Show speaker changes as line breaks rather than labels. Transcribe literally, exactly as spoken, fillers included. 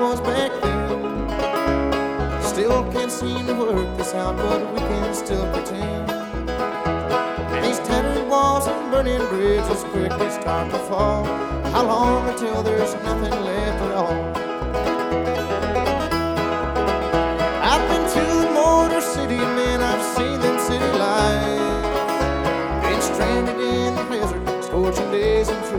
was back then. Still can't seem to work this out, but we can still pretend. And these tattered walls and burning bridges quickly start to fall. How long until there's nothing left at all?